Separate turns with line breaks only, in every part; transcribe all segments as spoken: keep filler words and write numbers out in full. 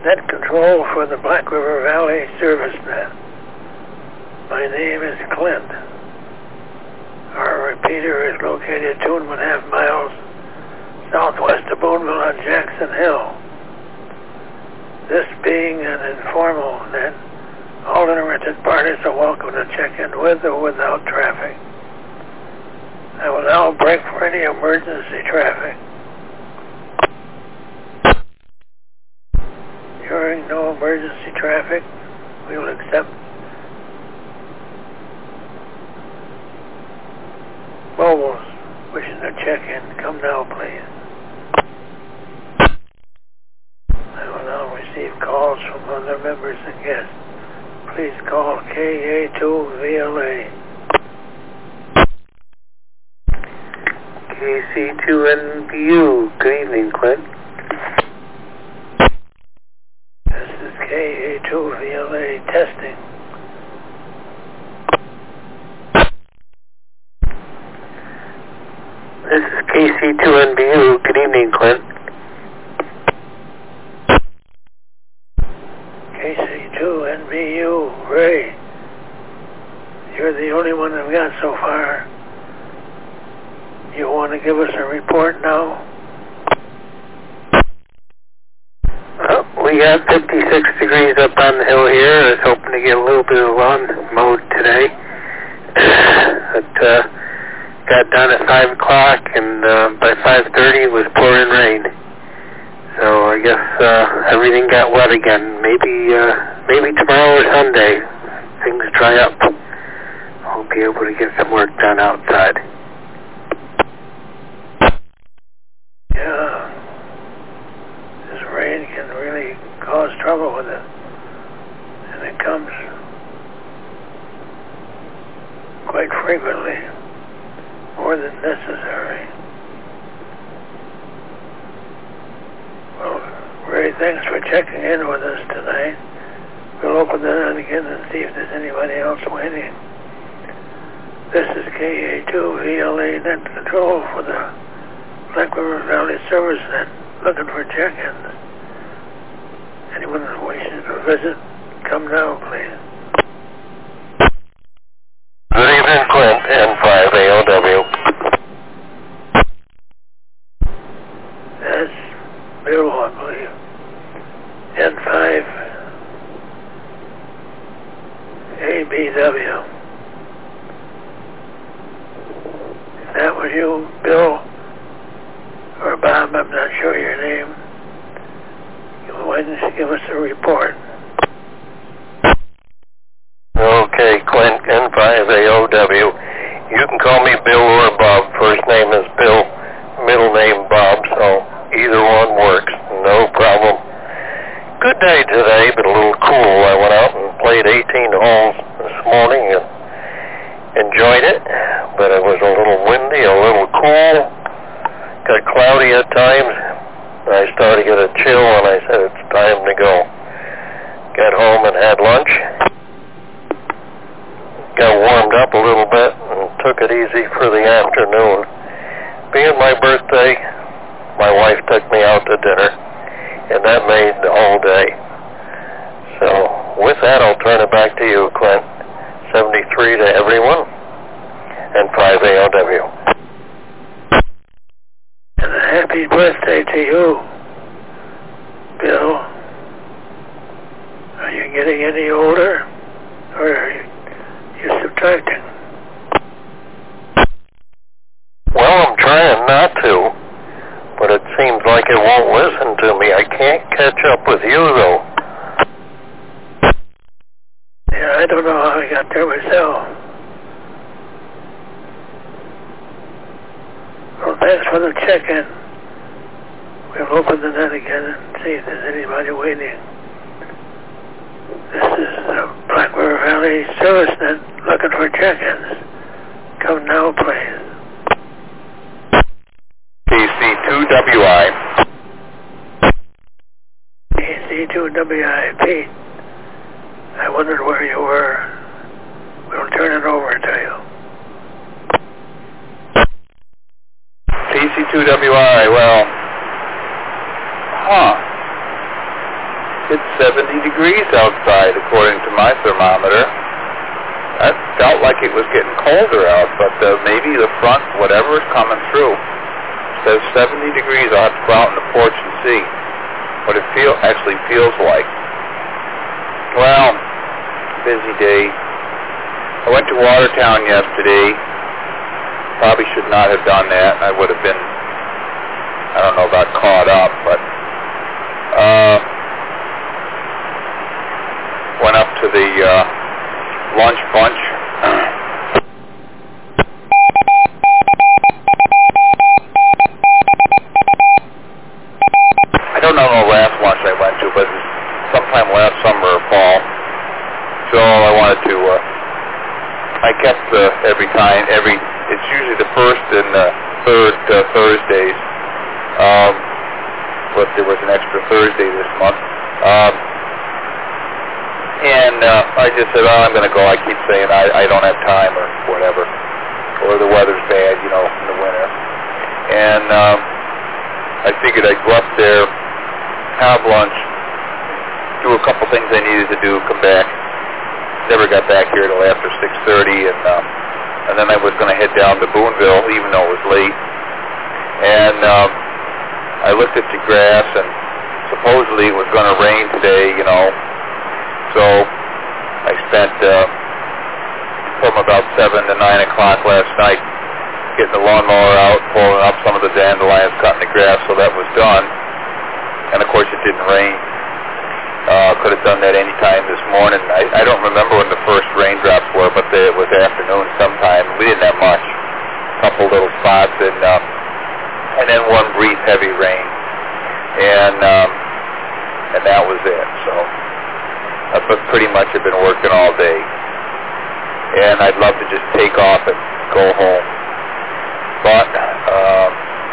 Net control for the Black River Valley Service Net. My name is Clint. Our repeater is located two and a half miles southwest of Boonville on Jackson Hill. This being an informal net, all interested parties are welcome to check in with or without traffic. I will now break for any emergency traffic. During no emergency traffic, we will accept mobiles wishing to check in. Come now, please. I will now receive calls from other members and guests. Please call K A two V L A.
K C two N B U. Good evening, Clint.
This is K A two V L A testing.
This is K C two N B U. Good evening, Clint.
K C two N B U, Ray. You're the only one I've got so far. You want to give us a report now?
Well, we got fifty-six degrees up on the hill here. I was hoping to get a little bit of lawn mowed today. But, uh, got done at five o'clock, and uh, by five thirty it was pouring rain. So I guess uh, everything got wet again. Maybe uh, maybe tomorrow or Sunday, things dry up. I'll be able to get some work done outside.
Yeah, this rain can really cause trouble with it, and it comes quite frequently, more than necessary. Well, Ray, thanks for checking in with us tonight. We'll open the net again and see if there's anybody else waiting. This is K A two V L A net control for the Black River Valley Service Net, looking for check-ins. Anyone that wishes to visit, come now, please.
Good evening, Clint, N five A O W.
That's Bill, I believe. N five A B W. If that was you, Bill, or Bob, I'm not sure your name, why didn't you give us a report?
Okay, Clint, N five A O W. You can call me Bill or Bob. First name is Bill, middle name Bob, so either one works. No problem. Good day today, but a little cool. I went out and played eighteen holes this morning and enjoyed it, but it was a little windy, a little cool. Got cloudy at times. I started to get a chill, and I said it's time to go. Got home and had lunch. Got warmed up a little bit and took it easy for the afternoon. Being my birthday, my wife took me out to dinner, and that made the whole day. So with that, I'll turn it back to you, Clint. seventy-three to everyone, and five A O W.
And a happy birthday to you, Bill. Are you getting any older, or are you, you subtracting?
Well, I'm trying not to, but it seems like it won't listen to me. I can't catch up with you, though.
Yeah, I don't know how I got there myself. Well, thanks for the check-in. We'll open the net again and see if there's anybody waiting. This is the Black River Valley Service Net looking for check-ins. Come now, please.
K C two W I.
K C two W I, Pete. I wondered where you were. We'll turn it over to you.
K C two W I, well, huh.
It's seventy degrees outside, according to my thermometer. I felt like it was getting colder out, but uh, maybe the front, whatever is coming through, says seventy degrees. I'll have to go out on the porch and see what it feel actually feels like. Well, busy day. I went to Watertown yesterday. Probably should not have done that. I would have been, I don't know about caught up, but uh, went up to the uh, lunch bunch. I don't know the last lunch I went to, but sometime last summer or fall. So I wanted to, uh, I kept uh, every time, every, it's usually the first and uh, third uh, Thursdays. Um, but there was an extra Thursday this month. Um, and uh, I just said, oh, I'm going to go. I keep saying I, I don't have time or whatever. Or the weather's bad, you know, in the winter. And um, I figured I'd go up there, have lunch, do a couple things I needed to do, come back. Never got back here till after six thirty, and um, and then I was going to head down to Boonville, even though it was late. And um, I looked at the grass, and supposedly it was going to rain today, you know. So I spent uh, from about seven to nine o'clock last night getting the lawnmower out, pulling up some of the dandelions, cutting the grass, so that was done. And of course it didn't rain. Uh, could have done that any time this morning. I, I don't remember when the first raindrops were, but they, it was afternoon sometime. We didn't have much. A couple little spots, and uh, and then one brief heavy rain, and um, and that was it. So I pretty much have been working all day, and I'd love to just take off and go home. But um,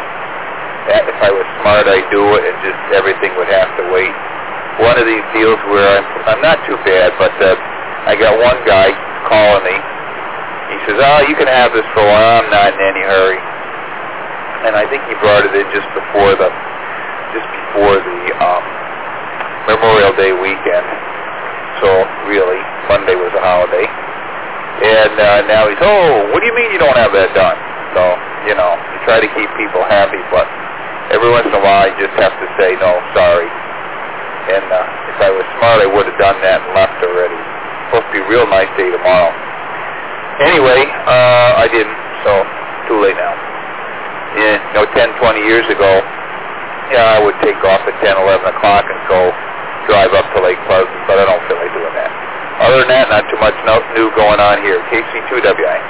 if I was smart, I'd do it, and just everything would have to wait. One of these deals where I'm, I'm not too bad, but uh, I got one guy calling me. He says, oh, you can have this for a while. I'm not in any hurry. And I think he brought it in just before the, just before the um, Memorial Day weekend. So really, Monday was a holiday. And uh, now he's, oh, what do you mean you don't have that done? So, you know, you try to keep people happy, but every once in a while you just have to say, no, sorry. And uh, if I was smart, I would have done that and left already. It's supposed to be a real nice day tomorrow. Anyway, uh, I didn't, so too late now. Yeah, you know, ten, twenty years ago, yeah, I would take off at ten, eleven o'clock and go drive up to Lake Pleasant, but I don't feel like doing that. Other than that, not too much new going on here. K C two W I.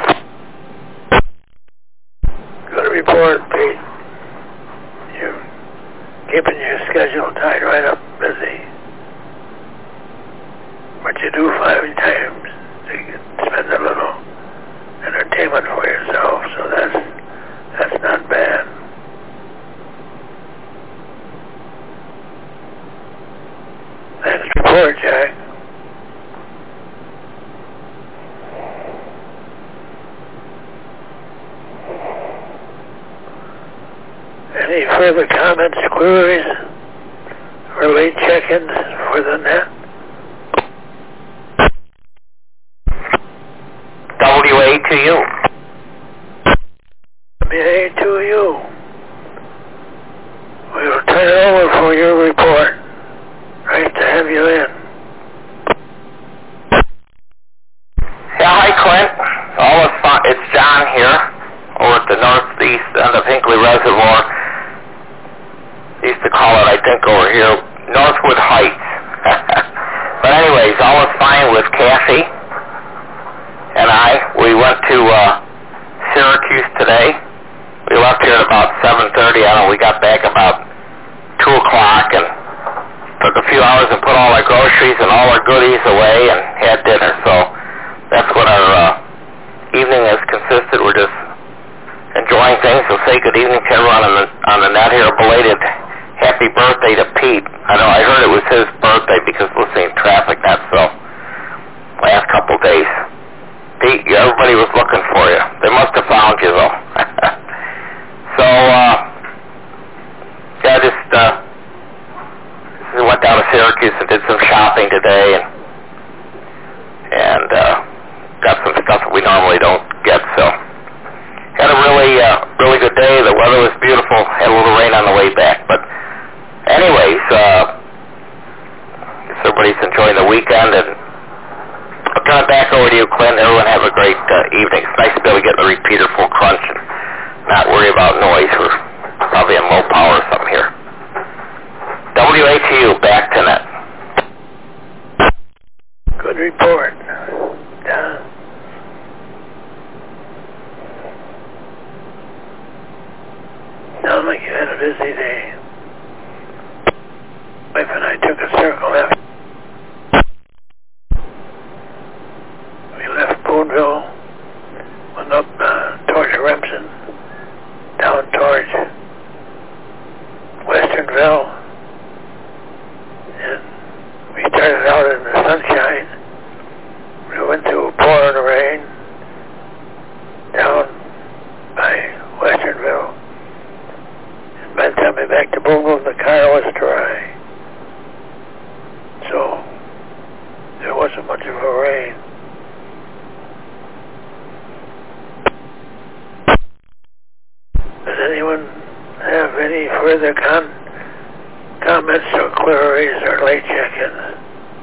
Good report, Pete. You keeping your schedule tight right up, busy. But you do five times to spend a little entertainment for yourself, so that's that's not bad. That's the report, Jack. Any further comments, queries, or late check-ins for the net?
W A to you.
W A to you. We will turn it over for your report. Nice to have you in.
Yeah, hi, Clint. All is fine. It's John here, over at the northeast end of Hinkley Reservoir. Used to call it, I think, over here, Northwood Heights. But anyways, all is fine with Cassie and I. We went to uh, Syracuse today. We left here at about seven thirty. I don't know, we got back about two o'clock and took a few hours and put all our groceries and all our goodies away and had dinner. So that's what our uh, evening has consisted. We're just enjoying things. So say good evening to everyone on the, on the net here. Belated happy birthday to Pete. I know I heard it was his birthday because listening to traffic, that's so. Last couple days. Pete, everybody was looking for you. They must have found you though. So, uh, yeah, just, uh, went down down to Syracuse and did some shopping today, and and uh, got some stuff that we normally don't get. So had a really uh, really good day. The weather was beautiful. Had a little rain on the way back, but anyways, uh, guess everybody's enjoying the weekend, and I'll turn it back over to you, Clint. Everyone have a great uh, evening. It's nice to be able to get the repeater full crunch and not worry about noise. We're probably on low power or something here. W H U, back to net.
Good report. Don. Sound like you had a busy day. Wife and I took a circle left. We left Boonville, went up uh, towards Remsen, down towards Westernville, and we started out in the sunshine. We went through pouring rain down by Westernville, and by the time we got back to Boonville, the car was dry. So there wasn't much of a rain. Does anyone have any further con comments or queries or late check-ins?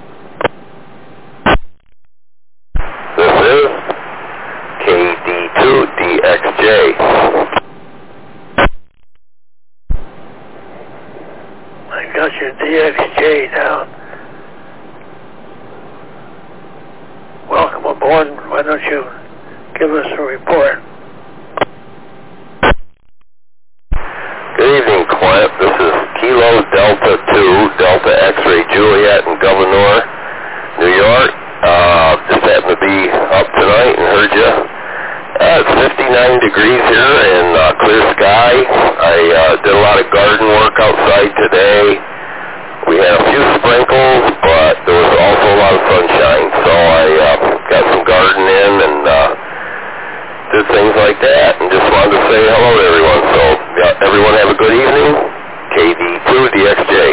This is K D two D X J.
I got your D X J down. Welcome aboard. Why don't you give us a report?
Good evening, Clint. This is Kilo Delta two, Delta X-Ray Juliet in Gouverneur, New York. Uh, just happened to be up tonight and heard you. Uh, it's fifty-nine degrees here and uh, clear sky. I uh, did a lot of garden work outside today. We had a few sprinkles, but there was also a lot of sunshine. So I uh, got some garden in and uh, did things like that, and just wanted to say hello to everyone. So yeah, everyone have a good evening. K D two D X J.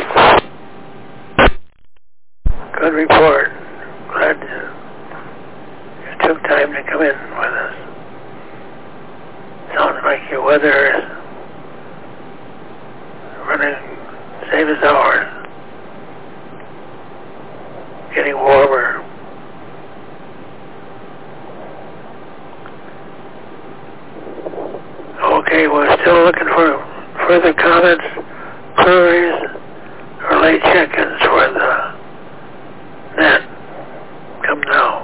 Good report. Glad you, you took time to come in with us. Sounds like your weather is running same as ours. Getting warmer. Okay, we're still looking for further comments, queries, or late check-ins for the net. Come now.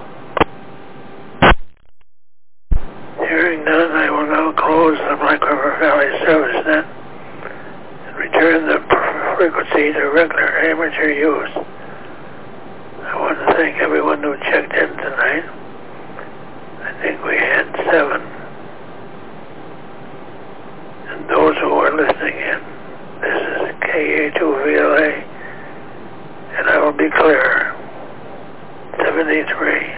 Hearing none, I will now close the Black River Valley Service net and return the frequency to regular amateur use. I want to thank everyone who checked in tonight. I think we had seven. And those who are listening in, this is K A two V L A, and I will be clear, seventy-three.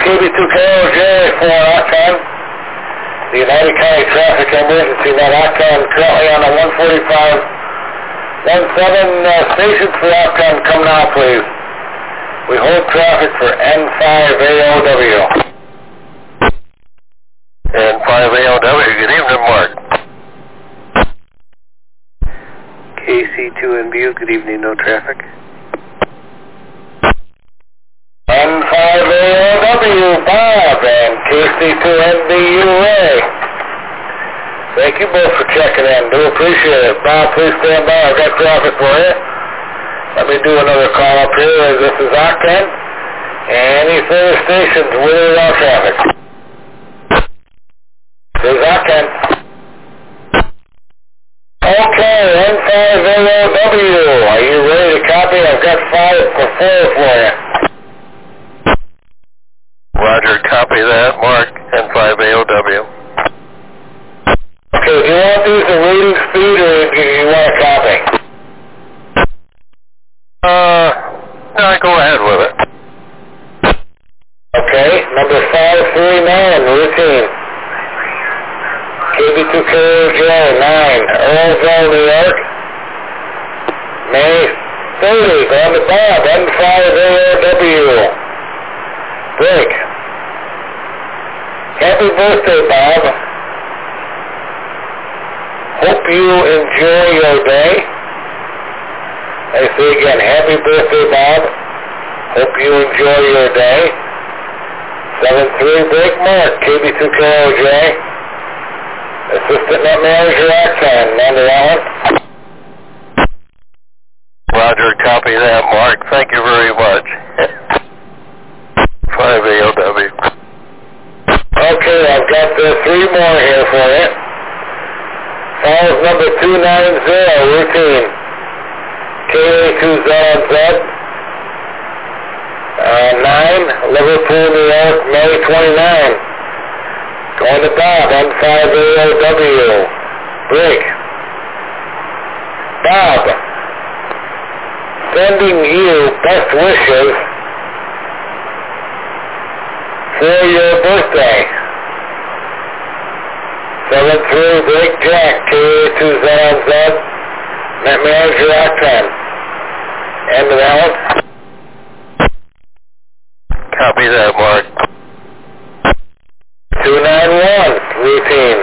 K B two K O J for Octon. The United County Traffic Emergency. That Octon currently on the one forty-five one seven uh, station for Octon. Come now, please. We hold traffic for N five A O W.
N five A O W, good evening, Mark.
K C two N B U, good evening, no traffic. N five A O W, Bob, and K C two N B U, Ray. Thank you both for checking in. Do appreciate it. Bob, please stand by. I've got traffic for you. Let me do another call up here. This is Octon. Any further stations with or without traffic? This is Octon. Okay, N five A O W. Are you ready to copy? I've got five for four for you.
Roger, copy that, Mark, N five A O W.
Okay, do you want these at reading speed or do you want a copy?
Uh, no, go ahead with it.
Okay, number five three nine, routine. K B two K O J, nine, Earlsville, New York. May thirtieth, on the Bob, N five A O W. Break. Happy birthday, Bob. Hope you enjoy your day. I say again, happy birthday, Bob. Hope you enjoy your day. seven three, break Mark, K B two K O J. Assistant Net Manager Octon, Amanda Allen.
Roger, copy that, Mark. Thank you very much. five A O W.
Okay, I've got uh, three more here for you. Files number two nine zero, routine. K A two Z Z. Uh, nine, Liverpool, New York, May twenty-ninth. Going to Bob, N five A O W. Break. Bob, sending you best wishes for your birthday. seven three, break Jack, K A two Z Z. Net Manager Octon. End of that one.
Copy that, Mark.
two nine one, routine.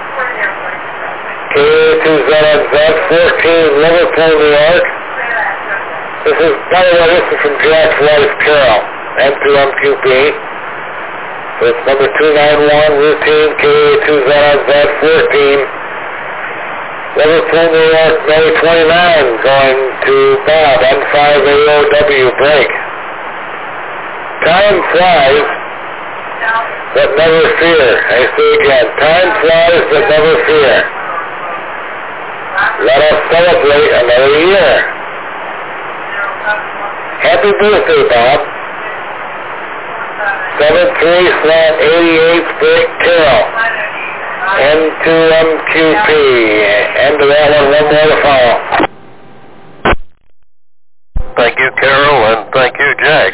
K A two Z Z, fourteen, Liverpool, New York. This is, by the way, this is from Jack's wife, Carol, N two M Q P. So it's number two nine one, routine, K A two Z Z, fourteen. Liverpool, New York, May twenty-ninth, going to Bob, N five A O W, break. Time flies, but never fear. I say again, time flies, but never fear. Let us celebrate another year. Happy birthday, Bob. seven three flat eighty-eight, break Carol. N two M Q P. End of that one, one more to follow.
Thank you, Carol, and thank you, Jack.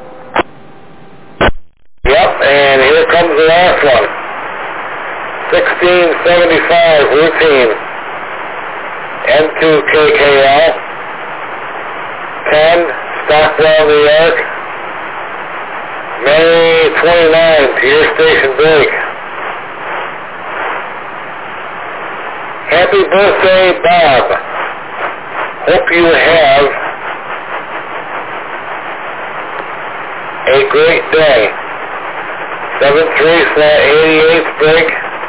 Yep, and here comes the last one. sixteen seventy-five, routine. N two K K L. ten, Stockwell, New York. May twenty-ninth, to your station break. Happy birthday, Bob. Hope you have a great day. seven three flat eighty-eight break.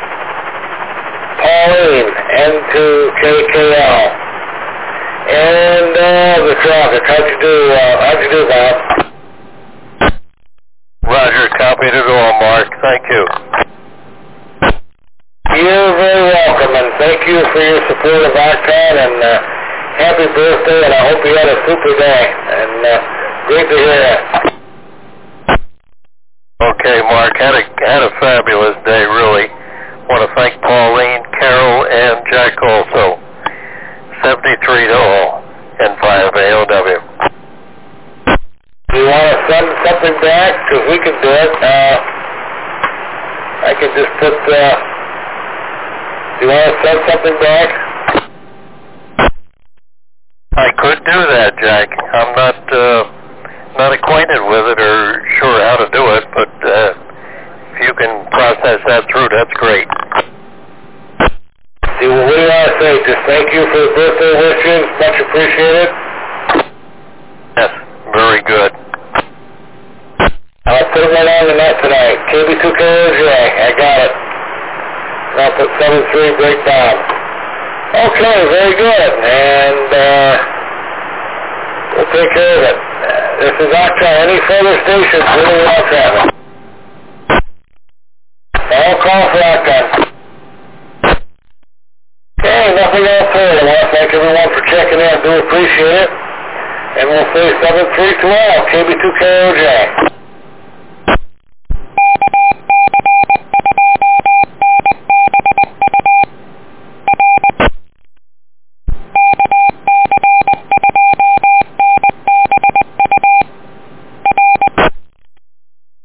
Pauline, N two K K L. And uh, the traffic. How'd you do, uh, how'd you do, Bob?
Roger, copy it all, Mark. Thank you.
You're very welcome, and thank you for your support of Octon, and uh, happy birthday, and I hope you had a super day, and uh, great to hear that.
Okay, Mark, had a, had a fabulous day, really. Want to thank Pauline, Carol, and Jack also. seventy-three to all, N five A O W.
Do you want to send something back? Because we can do it. Uh, I can just put, uh, do you want to send something back?
I could do that, Jack. I'm not uh, not acquainted with it or sure how to do it, but uh, if you can process that through, that's great.
See, well, what do you want to say? Just thank you for the birthday wishes. Much appreciated.
Yes, very good.
I'll put one on the net tonight. K B two K O J. I got it. And I'll put seven three break down. Okay, very good. And uh, we'll take care of it. Uh, this is Octa. Any further stations really want traffic? I'll call for Octa. Okay, nothing else further. I want to thank everyone for checking in. I do appreciate it. And we'll say seven three to all. K B two K O J.